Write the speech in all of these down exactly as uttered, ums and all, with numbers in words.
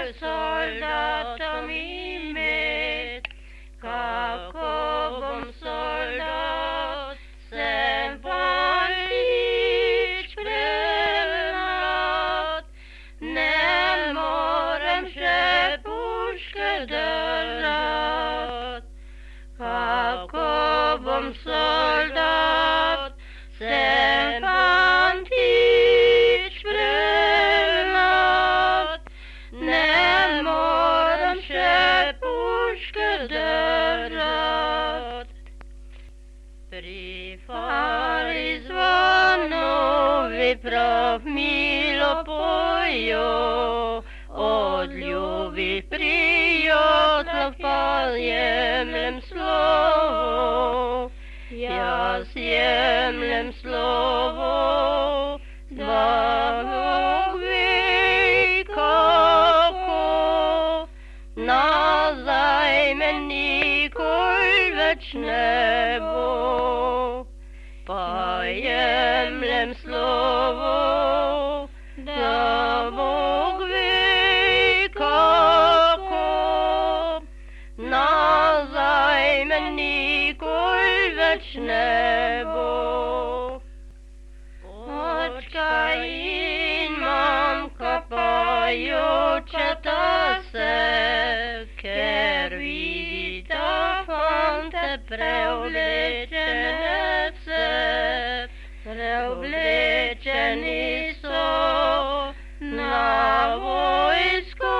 soldatom imet, kako bom soldat sem Pantič premlad, ne morem še puške držat. Kako bom soldat sem Pantič premlad, ne morem še puške držat. Pri fari zvanovi prav milo pojo, od ljubih prijatelj pa jemljem slovo. Jaz jemljem slovo, da Bog ve kako, nazaj me nikoli več ne bo. Pa jemljem slovo, da Bog ve kako, nazaj me nikoli več ne bo. Očka in mamka pa jočeta se, ker vidita fante preoblečene vse. Preoblečeni so, na vojsko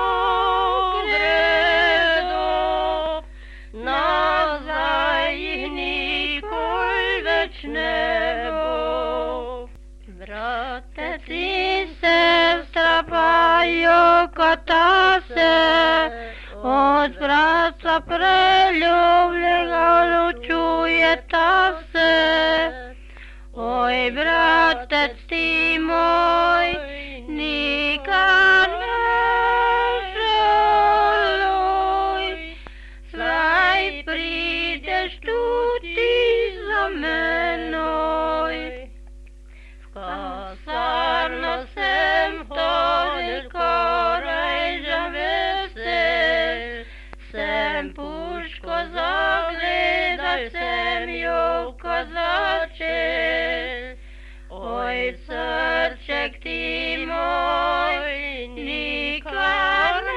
gredo, nazaj jih nikoli več ne bo. Bratec in sestra pa jokata se, od brata preljubljenega ločujeta se. Oj, bratec ti moj, nikar ne žaluj, saj prideš tudi za menoj. V kasarno sem hodil skoraj že vesel, sem puško zagledal, sem joka začel. Oj, srček ti moj, nikar